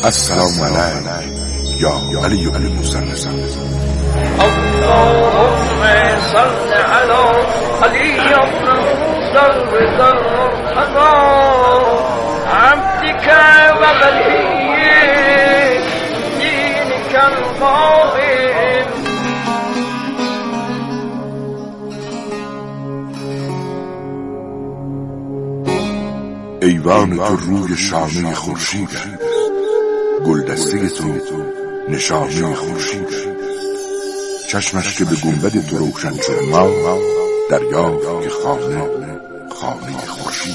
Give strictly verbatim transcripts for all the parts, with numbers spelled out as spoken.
السلام علیک یا علی ابن موسی. اللهم صل علی علی ابن موسی الرضا عبدك وولي دينك القائم. ایوان تو روی شانه خورشید، گلدسته تو نشانه خورشید، چشمش که به گنبد تو روشن شد ما دریا که خانه خانه خورشید.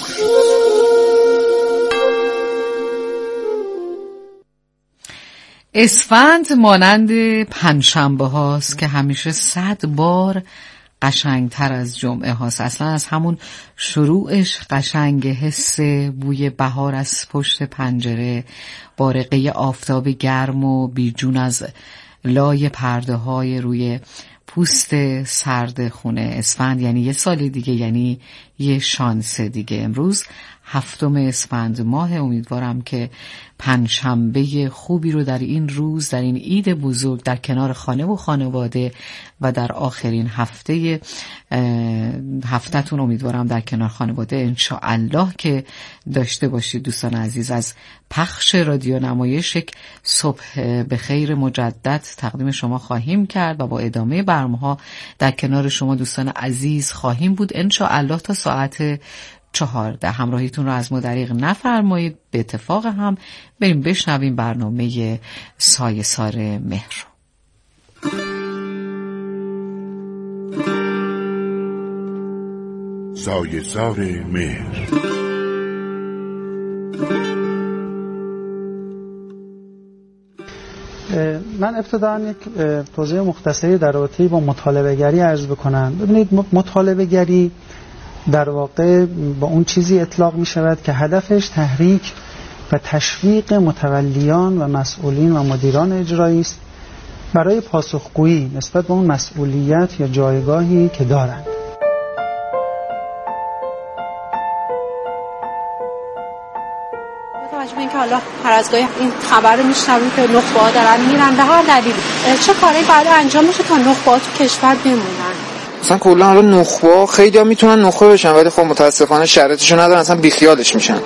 اسفند مانند پنجشنبه هاست که همیشه صد بار قشنگتر از جمعه هاست. اصلا از همون شروعش قشنگ، حس بوی بهار از پشت پنجره، بارقه آفتاب گرم و بیجون از لای پرده های روی پوست سرد خونه. اسفند یعنی یه سال دیگه، یعنی یه شانس دیگه. امروز هفتم اسفند ماه. امیدوارم که پنجشنبه خوبی رو در این روز، در این عید بزرگ، در کنار خانه و خانواده و در آخرین هفته هفته‌تون امیدوارم در کنار خانواده انشاءالله که داشته باشید. دوستان عزیز، از پخش رادیو نمایش یک صبح به خیر مجدد تقدیم شما خواهیم کرد و با ادامه برنامه‌ها در کنار شما دوستان عزیز خواهیم بود انشاءالله تا ساعت چهارده. همراهیتون رو از ما دریغ نفرمایید. به اتفاق هم بریم بشنویم برنامه سایه‌سار مهر. سایه‌سار مهر. من ابتداً یک توضیح مختصری در رابطه با مطالبه گری عرض بکنم. ببینید، مطالبه گری در واقع با اون چیزی اطلاق می شود که هدفش تحریک و تشویق متولیان و مسئولین و مدیران اجرایی است برای پاسخگویی نسبت به اون مسئولیت یا جایگاهی که دارند. توجه به اینکه حالا هر از گاهی این خبر رو میشنویم که نخبه‌ها دارن میرن به هر دلیلی، چه کاری باید انجام بشه تا نخبه‌ها تو کشور بمونن؟ مثلا کلا حالا نخبه خیلی ها میتونن نخبه بشن ولی خب متاسفانه شرایطشو ندارن، اصلا بیخیالش میشن.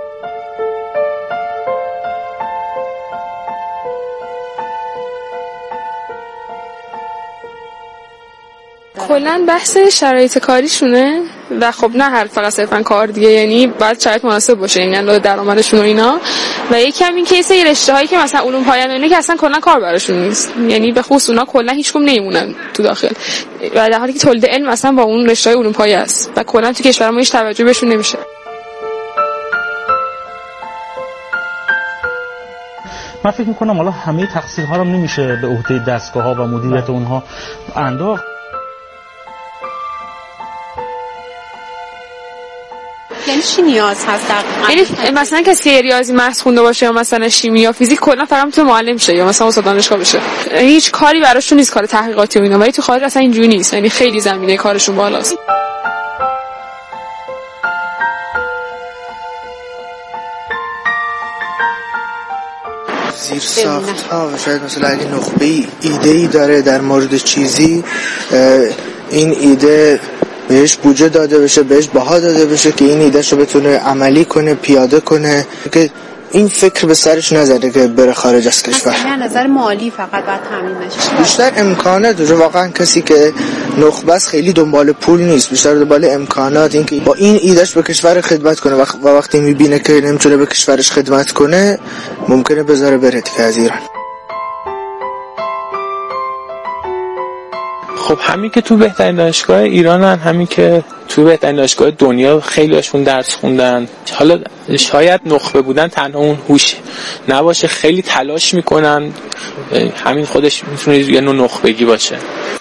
کلا بحث شرایط کاریشونه و خب نه هر فقط صرفا کار دیگه، یعنی باید شرایط مناسب باشه، یعنی علاوه درآمدشون و اینا. و یکی هم این کیس رشته هایی که مثلا علوم پایان اینه که اصلا کلا کار براشون نیست، یعنی به خصوص اونا کلا هیچ کم نمیمونن تو داخل، و در حالی که تولید علم اصلا با اون رشته های علوم پایه است و کلا تو کشور ما هیچ توجه بهشون نمیشه. من فکر میکنم حالا همه تقصیرها رو نمیشه به عهده دستگاه‌ها و مدیریت اونها انداخت. یعنی چی نیاز هست دقیقاً؟ یعنی مثلا کسی ریاضی متن خونده باشه یا مثلا شیمی یا فیزیک کلا فقط میتونه معلم شه یا مثلا استاد دانشگاه بشه، هیچ کاری براشون نیست، کار تحقیقاتی و اینا. ولی تو خارج اصلا اینجوری نیست، یعنی خیلی زمینه کارشون بالاست. زیر ساخت ها شاید مثلا اگه نخبه‌ای ایده‌ای داره در مورد چیزی، این ایده بهش بودجه داده بشه، بهش بها داده بشه که این ایدهشو بتونه عملی کنه، پیاده کنه، که این فکر به سرش نزده که بره خارج از کشور. از نظر مالی فقط باید تامین بشه، بیشتر امکانات. واقعا کسی که نخبه است خیلی دنبال پول نیست، بیشتر دنبال امکانات، اینکه با این ایدهش به کشور خدمت کنه و وقتی میبینه که نمیتونه به کشورش خدمت کنه ممکنه بذاره بره دیگه از ایران. خب همین که تو بهترین دانشگاه ایرانن، همین که تو بهترین دانشگاه دنیا خیلی هاشون درس خوندن، حالا شاید نخبه بودن تنها اون هوش نباشه، خیلی تلاش میکنن، همین خودش میتونه یه نوع نخبگی باشه.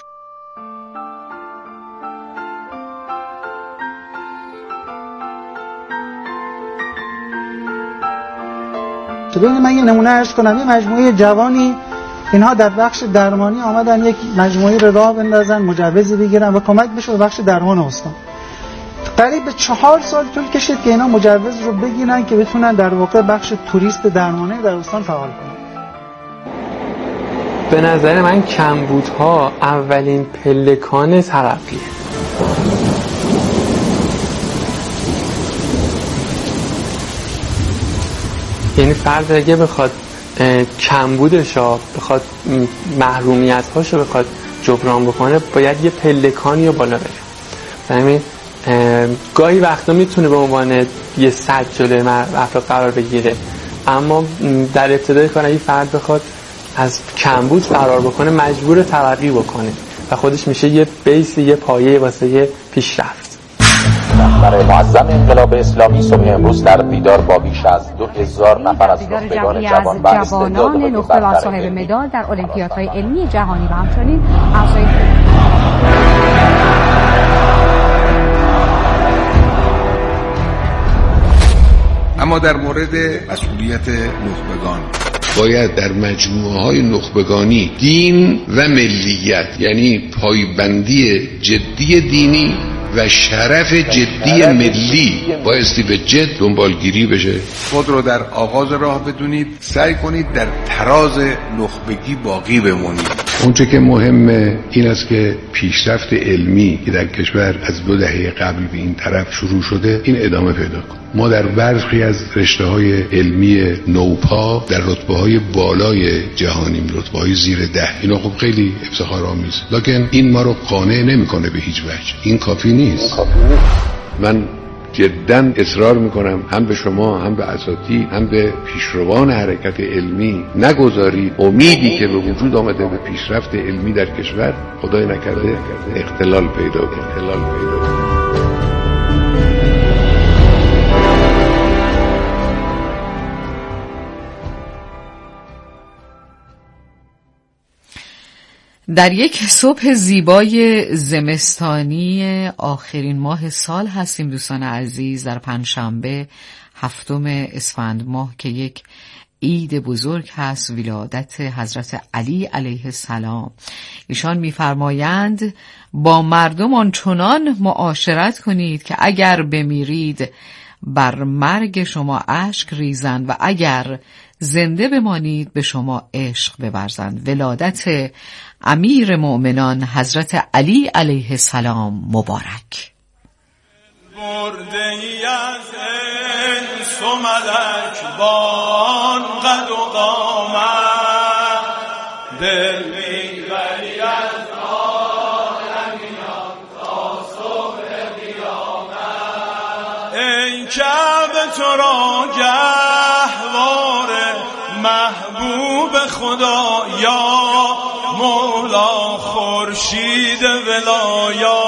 ببینید من یه نمونه عرض کنم. یه مجموعه جوانی اینها در بخش درمانی آمدن یک مجموعه رو راه بندازن، مجوزی بگیرن و کمک بشه به بخش درمان استان. قریب به چهار سال طول کشید که اینا مجوز رو بگیرن که بتونن در واقع بخش توریست درمانی در استان فعال کنن. به نظر من کمبودها اولین پلکان ترقیه. یعنی فرد اگه بخواد کمبودش ها بخواد محرومیت هاشو بخواد جبران بکنه باید یه پلکانی رو بالا بره. همین گاهی وقتا میتونه به عنوان یه سد جلوی افراد قرار بگیره، اما در ابتدای کار اگه فرد بخواد از کمبود فرار بکنه مجبور ترقی بکنه و خودش میشه یه بیس، یه پایه واسه یه پیشرفت. رهبر معظم انقلاب اسلامی صبح امروز در دیدار با بیش از دو هزار نفر از نخبگان جوان و استعداد نخبه و صاحب مدال در المپیادهای علمی جهانی و همچنین اعضای اما در مورد مسئولیت نخبگان باید در مجموعه های نخبگانی دین و ملیت، یعنی پایبندی جدی دینی و شرف جدی ملی بایستی به جد دنبالگیری بشه. خود رو در آغاز راه بدونید، سعی کنید در تراز نخبگی باقی بمونید. اونچه که مهمه این است که پیشرفت علمی که در کشور از دو دهه قبل به این طرف شروع شده این ادامه پیدا کنه. ما در برخی از رشته‌های علمی نوپا در رتبه‌های بالای جهانیم، رتبه‌های زیر ده. اینا خب خیلی افتخارآمیزه، لکن این ما رو قانع نمی‌کنه به هیچ وجه. این کافی نیست. من جداً اصرار میکنم هم به شما، هم به اساتید، هم به پیشروان حرکت علمی نگذارید امیدی که به وجود آمده به پیشرفت علمی در کشور خدای نکرده اختلال پیدا کنه. اختلال پیدا کنه. در یک صبح زیبای زمستانی آخرین ماه سال هستیم دوستان عزیز، در پنجشنبه هفتم اسفند ماه که یک عید بزرگ هست، ولادت حضرت علی علیه السلام. ایشان می‌فرمایند با مردم آنچنان معاشرت کنید که اگر بمیرید بر مرگ شما اشک ریزند و اگر زنده بمانید به شما عشق بورزند. ولادت امیر مؤمنان حضرت علی علیه السلام مبارک. برده ای از انس و ملک بان قد و قامت، دل میبری از عالمیان تا صبح قیامت. ای کعبه تو را گهوار محبوب خدا یا مولا خورشید ولایا.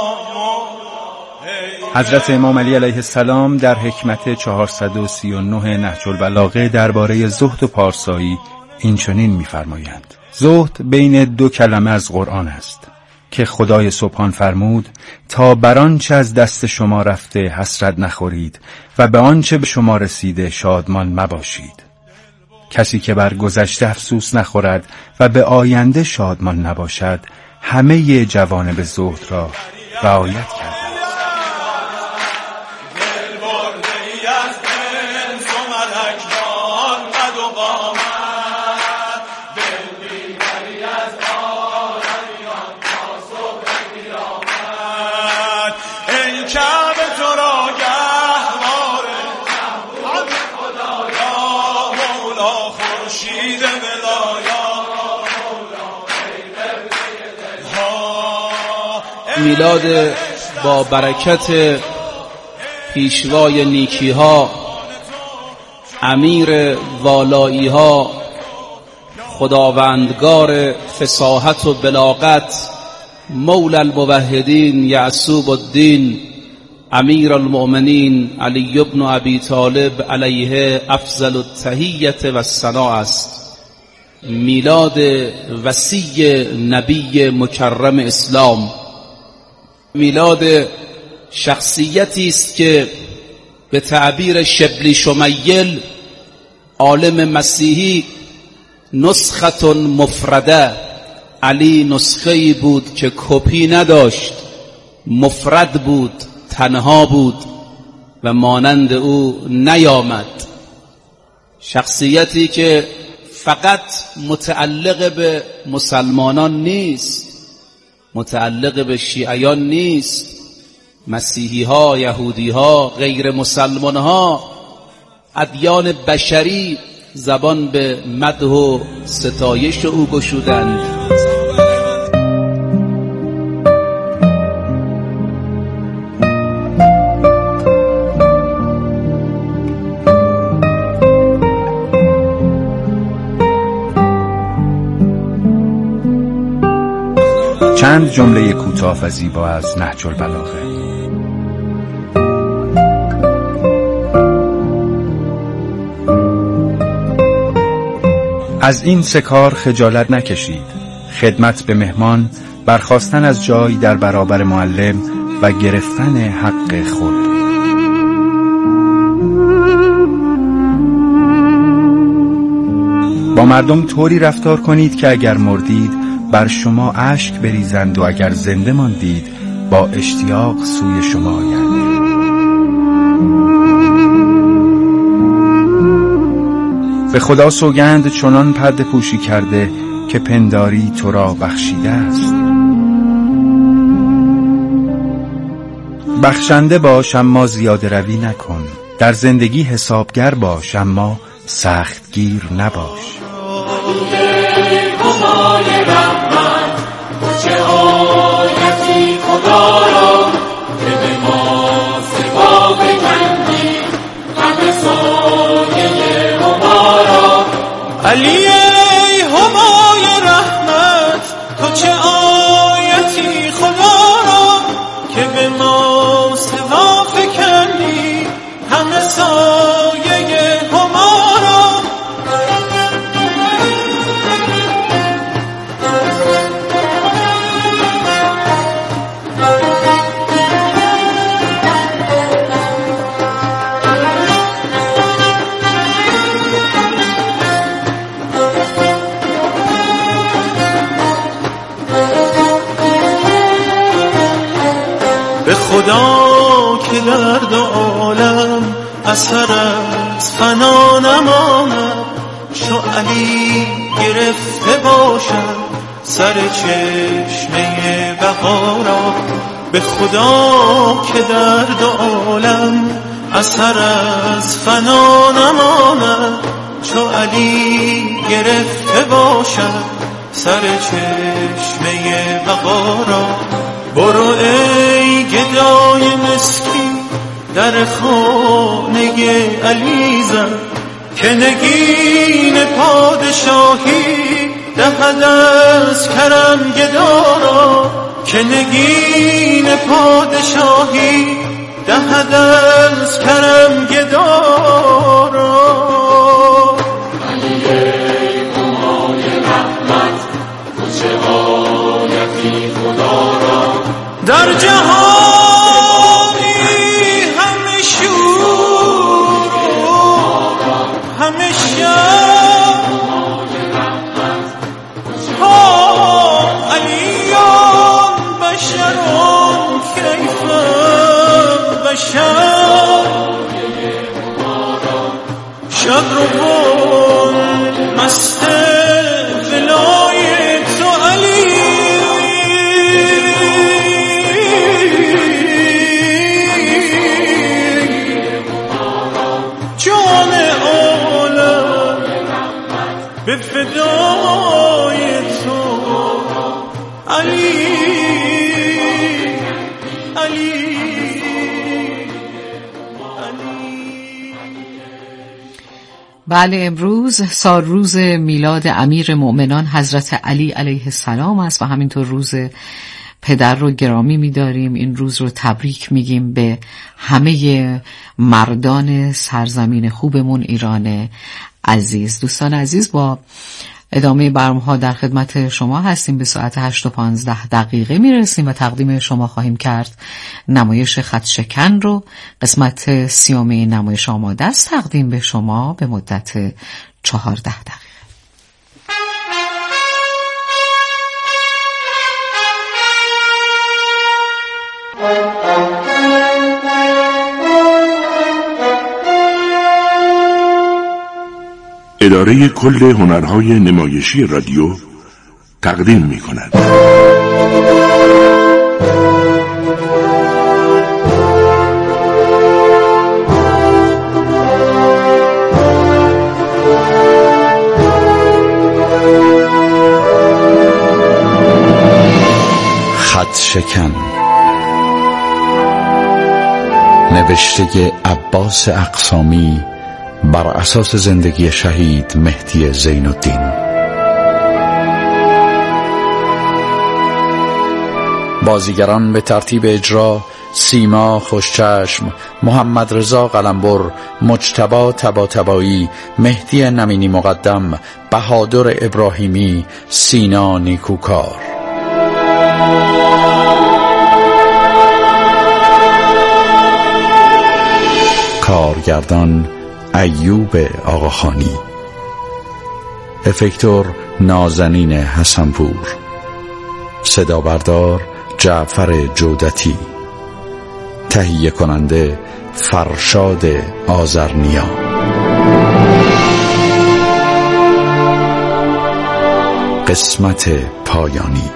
حضرت امام علی علیه السلام در حکمت چهارصد و سی و نه نهج البلاغه درباره زهد و پارسایی این چنین می‌فرمایند: زهد بین دو کلمه از قرآن است که خدای سبحان فرمود تا بر آنچه از دست شما رفته حسرت نخورید و به آنچه به شما رسیده شادمان مباشید. کسی که بر گذشته افسوس نخورد و به آینده شادمان نباشد همه جوانب زهد را رعایت کرد. میلاد با برکت پیشوای نیکی ها، امیر والایی ها، خداوندگار فصاحت و بلاغت، مولا الموحدین یعصوب الدین امیر المؤمنین علی بن ابی طالب علیه افضل التحیت و الثنا است. میلاد وصی نبی مکرم اسلام، میلاد شخصیتی است که به تعبیر شبلی شمیل عالم مسیحی نسخة مفرده، علی نسخه‌ای بود که کپی نداشت، مفرد بود، تنها بود و مانند او نیامد. شخصیتی که فقط متعلق به مسلمانان نیست، متعلق به شیعیان نیست، مسیحی ها، یهودی ها، غیر مسلمان ها، ادیان بشری زبان به مدح و ستایش او گشودند. چند جمله کوتاه و زیبا از نهج البلاغه. از این سه کار خجالت نکشید: خدمت به مهمان، برخاستن از جای در برابر معلم و گرفتن حق خود. با مردم طوری رفتار کنید که اگر مردید بر شما اشک بریزند و اگر زنده ماندید با اشتیاق سوی شما آیند. به خدا سوگند چنان پرده پوشی کرده که پنداری تو را بخشیده است. بخشنده باش اما زیاده روی نکن، در زندگی حسابگر باش اما سختگیر نباش. علی ای همای رحمت، تو چه آیتی خدا را که به ما سوا فکندی همه سایه هما را. به خدا که در دو عالم اثر از فنا نماند، چو علی گرفته باشد سر چشمه بقا را. به خدا که در دو عالم اثر از فنا نماند، چو علی گرفته باشد سر چشمه بقا را. برو ای گدای مسکین در خانه علی زن، که نگین پادشاهی دهد از کرم گدارا. که نگین پادشاهی دهد از کرم گدارا. علی ای همای رحمت، تو چه آیتی خدا را در جهانی همه شور همه شب. ها علیان بشران کیف بشر، شب رو بون مست ولای تو علی. به فدای تو علی علی علی. بله، امروز سال روز میلاد امیر مؤمنان حضرت علی علیه السلام است و همینطور روز پدر رو گرامی می‌داریم. این روز رو تبریک میگیم به همه مردان سرزمین خوبمون ایران عزیز. دوستان عزیز، با ادامه برنامه‌ها در خدمت شما هستیم. به ساعت هشت و پانزده دقیقه میرسیم و تقدیم شما خواهیم کرد نمایش خط شکن رو. قسمت سیوم نمایش آماده است تقدیم به شما به مدت چهارده دقیقه. اداره کل هنرهای نمایشی رادیو تقدیم می کند. خط شکن، نوشته عباس اقسامی بر اساس زندگی شهید مهدی زین الدین. بازیگران به ترتیب اجرا: سیما خوشچشم، محمد رضا قلمبر، مجتبی طباطبایی، مهدی نمینی مقدم، بهادر ابراهیمی، سینا نیکوکار. کارگردان ایوب آقاخانی، افکتور نازنین حسنپور، صدا بردار جعفر جودتی، تهیه کننده فرشاد آذرنیا. قسمت پایانی.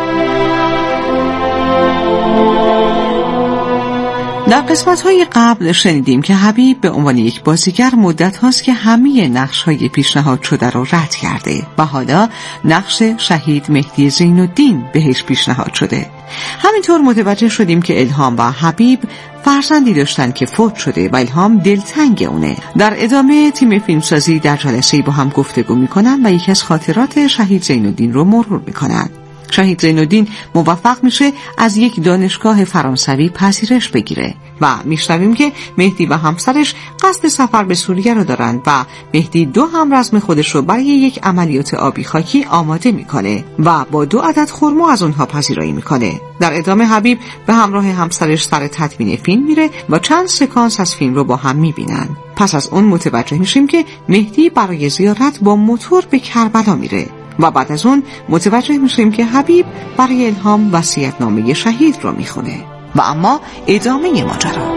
در قسمت‌های قبل شنیدیم که حبیب به عنوان یک بازیگر مدت هاست که همه نقش‌های پیشنهاد شده رو رد کرده و حالا نقش شهید مهدی زین الدین بهش پیشنهاد شده. همینطور متوجه شدیم که الهام و حبیب فرزندی داشتن که فوت شده و الهام دلتنگ اونه. در ادامه تیم فیلمسازی در جلسه‌ای با هم گفتگو می‌کنن و یکی از خاطرات شهید زین الدین رو مرور می‌کنن. شهید زین الدین موفق میشه از یک دانشگاه فرانسوی پذیرش بگیره و میشنویم که مهدی و همسرش قصد سفر به سوریه رو دارن و مهدی دو همرزم خودش رو برای یک عملیات آبی خاکی آماده میکنه و با دو عدد خرما از اونها پذیرایی میکنه. در ادامه حبیب به همراه همسرش سر تدوین فیلم میره و چند سکانس از فیلم رو با هم میبینن. پس از اون متوجه میشیم که مهدی برای زیارت با موتور به کربلا میره و بعد از اون متوجه میشیم که حبیب برای الهام وصیت‌نامه شهید رو میخونه. و اما ادامه ماجرا.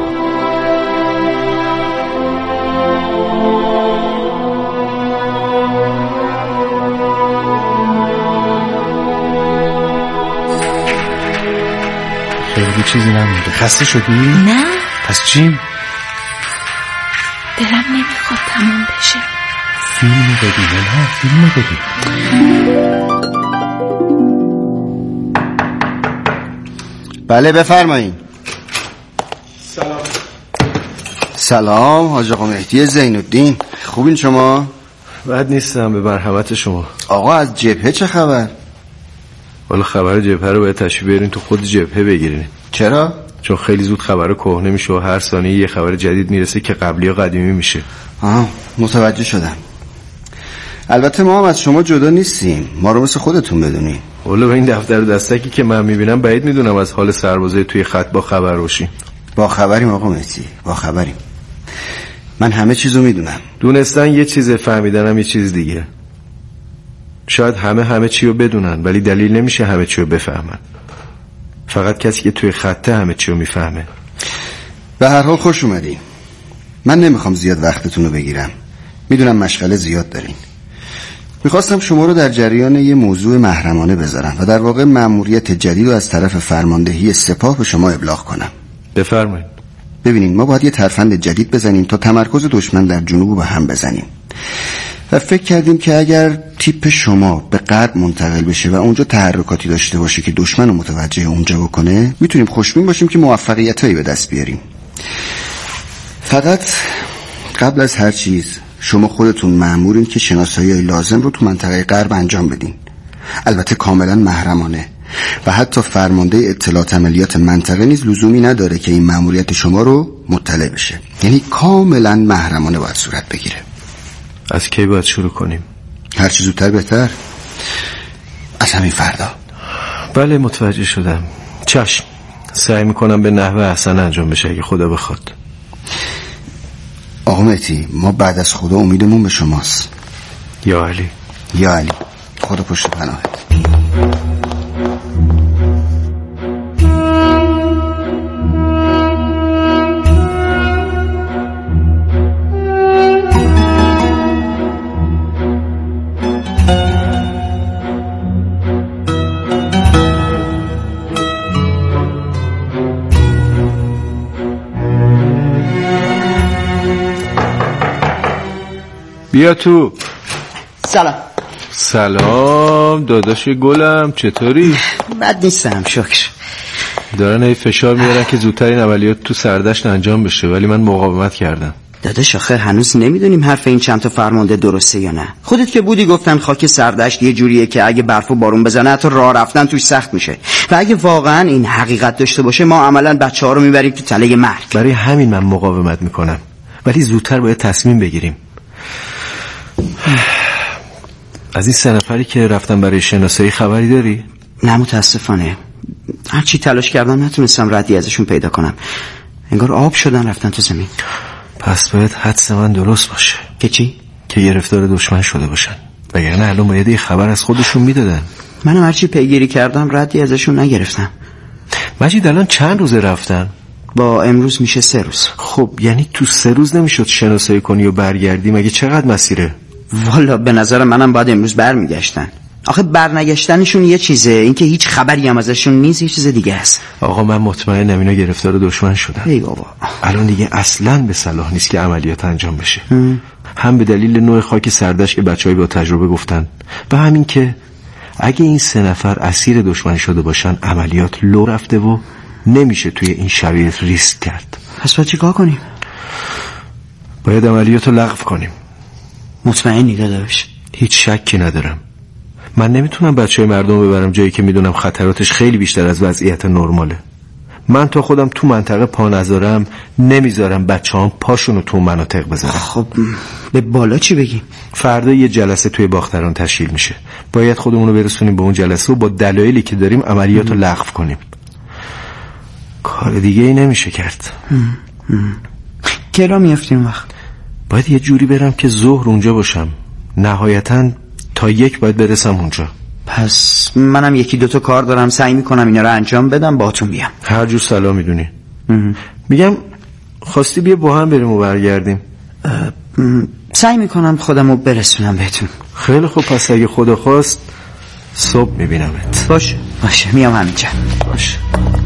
خیلی چیزی نمونده. خسته شدی؟ نه. پس چی؟ دلم نمیخواد تموم بشه. فیلمو ببین الهام، فیلمو ببین. بله بفرمایید. سلام. سلام حاج آقا مهدی زین الدین، خوبین شما؟ بد نیستم به مرحمت شما. آقا از جبهه چه خبر؟ والا خبر جبهه رو باید تشریف بیارین تو خود جبهه بگیرین. چرا؟ چون خیلی زود خبر کهنه میشه و هر ثانیه یه خبر جدید میرسه که قبلی ها قدیمی میشه. آها متوجه شدم. البته ما هم از شما جدا نیستیم، ما رو مثل خودتون بدونیم. والا به این دفتر و دستکی که من میبینم بعید میدونم از حال سربازای توی خط با خبر باشیم. با خبریم آقا مهدی، با خبریم. من همه چیزو میدونم. دونستن یه چیزه، فهمیدنم یه چیز دیگه. شاید همه همه چی رو بدونن ولی دلیل نمیشه همه چی رو بفهمن. فقط کسی که توی خطه همه چی رو میفهمه. به هر حال خوش اومدین. من نمیخوام زیاد وقتتون رو بگیرم، میدونم مشغله زیاد دارین. میخواستم شما رو در جریان یه موضوع محرمانه بذارم و در واقع مأموریت جدید رو از طرف فرماندهی سپاه به شما ابلاغ کنم. بفرمایید. ببینین ما باید یه ترفند جدید بزنیم تا تمرکز دشمن در جنوب به هم بزنیم و فکر کردیم که اگر تیپ شما به غرب منتقل بشه و اونجا تحرکاتی داشته باشه که دشمن رو متوجه اونجا بکنه، میتونیم خوشبین باشیم که موفقیتایی به دست بیاریم. فقط قبل از هر چیز شما خودتون مأمورین که شناسایی لازم رو تو منطقه غرب انجام بدین، البته کاملا محرمانه و حتی فرمانده اطلاعات عملیات منطقه نیز لزومی نداره که این مأموریت شما رو مطلع بشه، یعنی کاملا محرمانه باید صورت بگیره. از کی باید شروع کنیم؟ هر چی زودتر بهتر، از همین فردا. بله متوجه شدم. چشم، سعی میکنم به نحو احسن انجام بشه اگه خدا بخواد. آقا مهدی ما بعد از خدا امیدمون به شماست. یا علی. یا علی، خدا پشت پناهت. بیا تو. سلام. سلام داداش گلم، چطوری؟ بد نیستم شکر. دارن ای فشار میارن که زودتر این عملیات تو سردشت انجام بشه، ولی من مقاومت کردم. داداش آخه هنوز نمیدونیم حرف این چند تا فرمانده درسته یا نه. خودت که بودی گفتن خاک سردشت یه جوریه که اگه برف و بارون بزنه حتی راه رفتن توش سخت میشه، و اگه واقعا این حقیقت داشته باشه ما عملاً بچه‌ها رو میبریم تو تله مرگ. برای همین من مقاومت میکنم، ولی زودتر باید تصمیم بگیریم. از این سه نفری که رفتن برای شناسایی خبری داری؟ نه متاسفانه، هرچی تلاش کردم نتونستم ردی ازشون پیدا کنم. انگار آب شدن رفتن تو زمین. پس باید حدس من درست باشه. که چی؟ که گرفتار دشمن شده باشن، وگرنه الان باید یه خبر از خودشون میدادن. منم هرچی پیگیری کردم ردی ازشون نگرفتم. مجید الان چند روزه رفتن؟ با امروز میشه سه روز. خب یعنی تو سه روز نمیشد شناسایی کنی و برگردی؟ مگه چقدر مسیره؟ والا به نظر منم باید امروز برمیگشتن. آخه برنگشتنشون یه چیزه، اینکه هیچ خبری هم ازشون نیست یه چیز دیگه است. آقا من مطمئنم اینا گرفتار دشمن شدن. ای بابا الان دیگه اصلاً به صلاح نیست که عملیات انجام بشه. هم, هم به دلیل نوع خاک سردشت که بچهای با تجربه گفتن، و همین که اگه این سه نفر اسیر دشمن شده باشن عملیات لو رفته و نمیشه توی این شرایط ریسک کرد. پس باید چیکار کنیم؟ باید عملیاتو لغو کنیم. مطمئنی داداش؟ هیچ شکی ندارم. من نمیتونم بچهای مردم ببرم جایی که میدونم خطراتش خیلی بیشتر از وضعیت نرماله. من تا خودم تو منطقه پا نذارم نمیذارم بچه‌هام پاشونو تو مناطق بذارم. خب به بالا چی بگیم؟ فردا یه جلسه توی باختران تشکیل میشه. باید خودمونو برسونیم به اون جلسه و با دلایلی که داریم عملیاتو لغو کنیم. کار دیگه ای نمیشه کرد. کلا میافتیم وقت. باید یه جوری برم که ظهر اونجا باشم. نهایتاً تا یک باید برسم اونجا. پس منم یکی دوتا کار دارم، سعی میکنم اینا رو انجام بدم باهاتون بیام. هر جور سلام میدونی. میگم خواستی بیا با هم بریم و برگردیم. سعی میکنم خودم رو برسونم بهتون. خیلی خوب، پس اگه خدا خواست صبح میبینمت. باشه باشه میام همینجا. باشه.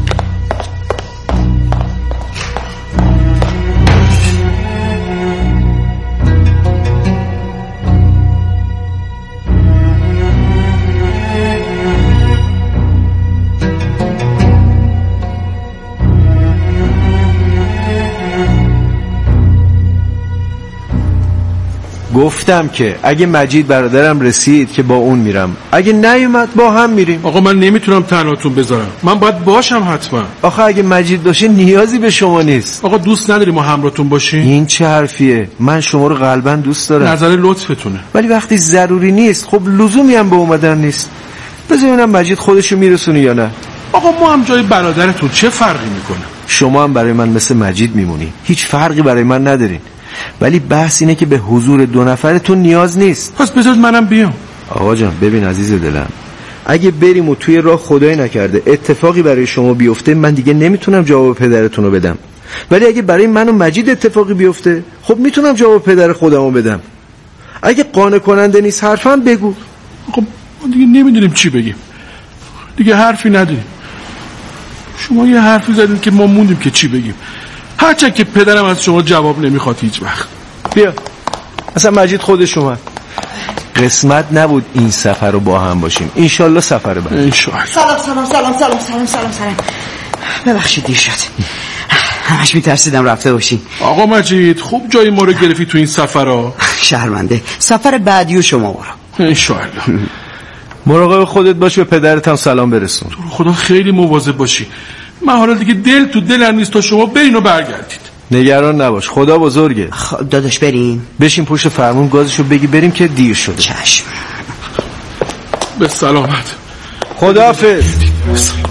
گفتم که اگه مجید برادرم رسید که با اون میرم، اگه نیومد با هم میریم. آقا من نمیتونم تنهاتون بذارم، من باید باشم حتما. آخه اگه مجید باشه نیازی به شما نیست. آقا دوست نداری ما همراهتون باشیم؟ این چه حرفیه؟ من شما رو قلبا دوست دارم. نظر لطفتونه. ولی وقتی ضروری نیست خب لزومی هم به اومدن نیست. بذارینم مجید خودشو میرسونه یا نه. آقا ما هم جای برادرتون چه فرقی میکنه؟ شما هم برای من مثل مجید میمونی، هیچ فرقی برای من ندارین. ولی بحث اینه که به حضور دو نفرتون نیاز نیست. پس بذار منم بیام. آقا جان ببین عزیز دلم، اگه بریم و توی راه خدای نکرده اتفاقی برای شما بیفته من دیگه نمیتونم جواب پدرتون رو بدم. ولی اگه برای من و مجید اتفاقی بیفته خب میتونم جواب پدر خودم رو بدم. اگه قانع کننده نیست حرفم بگو. خب ما دیگه نمیدونیم چی بگیم، دیگه حرفی نداریم. شما یه حرفی زدین که ما موندیم که چی بگیم، هرچند که پدرم از شما جواب نمیخواد هیچ وقت. بیا اصلا مجید خودش اومد. قسمت نبود این سفر رو با هم باشیم، انشالله سفر بعد. انشالله. سلام سلام سلام سلام سلام سلام سلام. ببخشید دیر شد، همش میترسیدم رفته باشین. آقا مجید خوب جای ما رو گرفتی تو این سفرها. شرمنده، سفر بعدی و شما برو انشالله. مراقب خودت باش، به پدرت هم سلام برسون. تو خدا خیلی مواظب باشی. من حالا دیگه دل تو دلم نیست تا شما برین و برگردید. نگران نباش، خدا بزرگه. خب داداش بریم. بشین پشت فرمون گازشو بگی بریم که دیر شده. چشم. به سلامت. خداحافظ. به سلامت.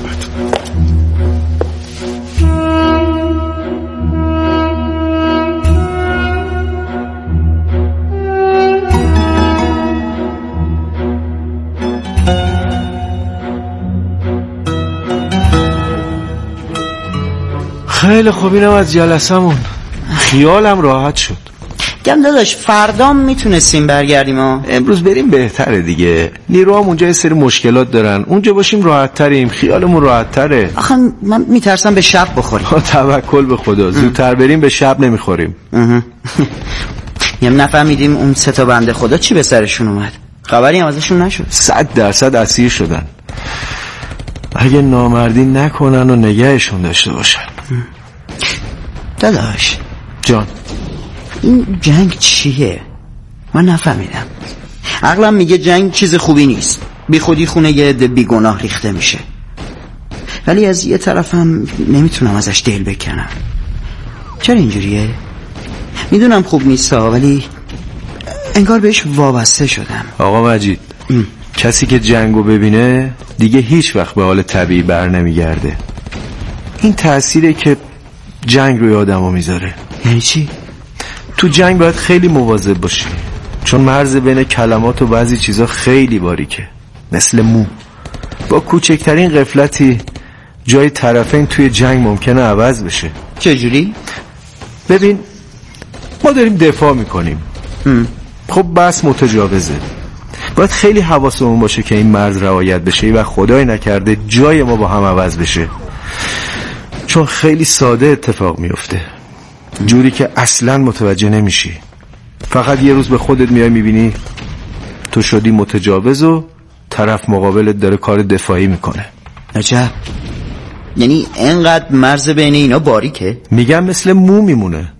خیلی خوب، اینم از جلسمون. خیالم راحت شد. گم داداش فردام میتونستیم برگردیم ها. امروز بریم بهتره دیگه. نیروام اونجا یه سری مشکلات دارن، اونجا باشیم راحت تریم، خیالمون راحت تره. آخه من میترسم به شب بخوریم. توکل به خدا، زودتر بریم به شب نمیخوریم. یعنی نفهمیدیم اون سه تا بنده خدا چی به سرشون اومد؟ خبری هم ازشون نشد. صد درصد اسیر شدن. اگه نامردی نکنن و نگهشون داشته باشن. داداش جان، این جنگ چیه؟ من نفهمیدم. عقلم میگه جنگ چیز خوبی نیست، بی خودی خونه یه عده بیگناه ریخته میشه، ولی از یه طرفم نمیتونم ازش دل بکنم. چرا اینجوریه؟ میدونم خوب نیست ولی انگار بهش وابسته شدم. آقا مجید، ام. کسی که جنگو ببینه دیگه هیچ وقت به حال طبیعی بر نمیگرده. این تأثیره که جنگ روی آدمو میذاره. یعنی چی؟ تو جنگ باید خیلی مواظب باشی، چون مرز بین کلمات و بعضی چیزا خیلی باریکه، مثل مو. با کوچکترین غفلتی جای طرفین توی جنگ ممکنه عوض بشه. چجوری؟ ببین، ما داریم دفاع میکنیم، ام. خب بس متجاوزه، باید خیلی حواسمون باشه که این مرز رعایت بشه و خدای نکرده جای ما با هم عوض بشه، چون خیلی ساده اتفاق میفته، جوری که اصلا متوجه نمیشی. فقط یه روز به خودت میای میبینی تو شدی متجاوز و طرف مقابلت داره کار دفاعی میکنه. عجب. یعنی اینقدر مرز بین اینا باریکه؟ میگم مثل مو میمونه.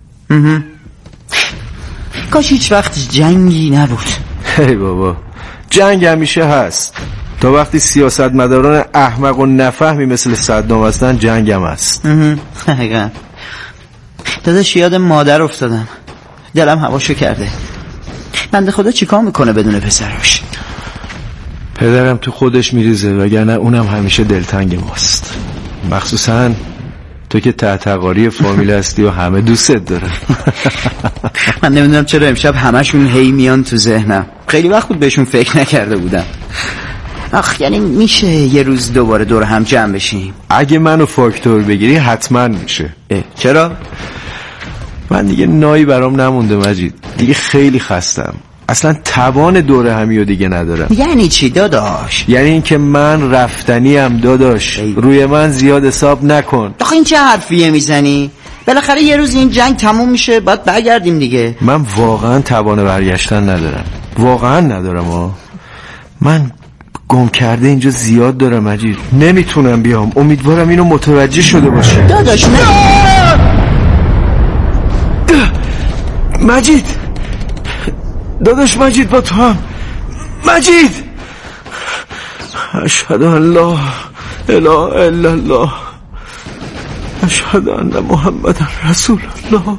کاش هیچ وقت جنگی نبود. هی بابا، جنگ همیشه هست. تا وقتی سیاستمداران احمق و نفهمی مثل صدام هستن، جنگ هم هست. حقیقا. داداش یاد مادر افتادم، دلم هواشو کرده. بنده خدا چیکار میکنه بدون پسراش؟ پدرم تو خودش میریزه، وگرنه اونم همیشه دلتنگ ماست، مخصوصا تو که تحتقاری فامیل هستی و همه دوستت دارن. من نمیدونم چرا امشب همشون هی میان تو ذهنم، خیلی وقت بود بهشون فکر نکرده بودم. آخ، یعنی میشه یه روز دوباره دور هم جمع بشیم؟ اگه منو فاکتور بگیری حتما میشه. چرا؟ من دیگه نایی برام نمونده مجید، دیگه خیلی خستم، اصلا توان دوره همیو دیگه ندارم. یعنی چی داداش؟ یعنی این که من رفتنیم داداش، روی من زیاد حساب نکن. آخه این چه حرفیه میزنی؟ بالاخره یه روز این جنگ تموم میشه، باید برگردیم دیگه. من واقعا توان برگشتن ندارم، واقعا ندارم ها. من گم کرده اینجا زیاد دارم مجید، نمیتونم بیام. امیدوارم اینو متوجه شده باشی داداش. نه مجید، داداش مجید با تو هم. مجید، اشهد ان لا اله الا الله، اشهد ان محمد رسول الله.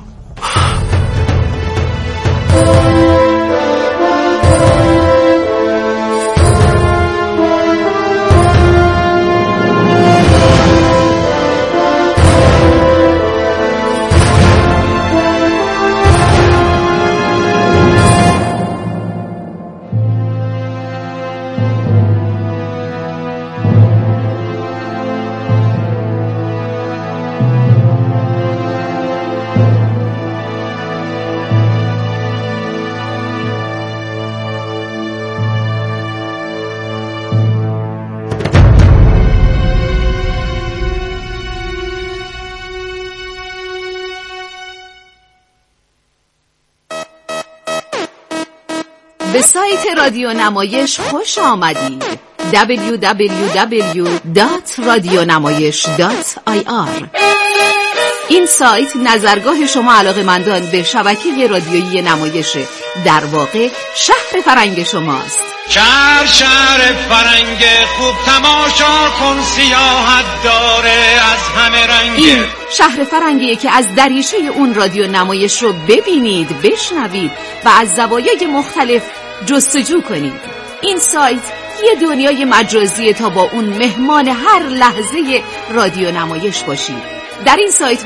به سایت رادیو نمایش خوش آمدید. دبلیو دبلیو دبلیو دات رادیونمایش دات آی آر. این سایت نظرگاه شما علاقه‌مندان به شبکه رادیویی نمایش، در واقع شهر فرنگ شماست. شهر شهر فرنگ خوب تماشا کن، سیاحت داره از همه رنگ. این شهر فرنگیه که از دریچه اون رادیو نمایش رو ببینید، بشنوید و از زوایای مختلف جستجو کنید. این سایت یه دنیای مجازیه تا با اون مهمان هر لحظه رادیو نمایش باشید. در این سایت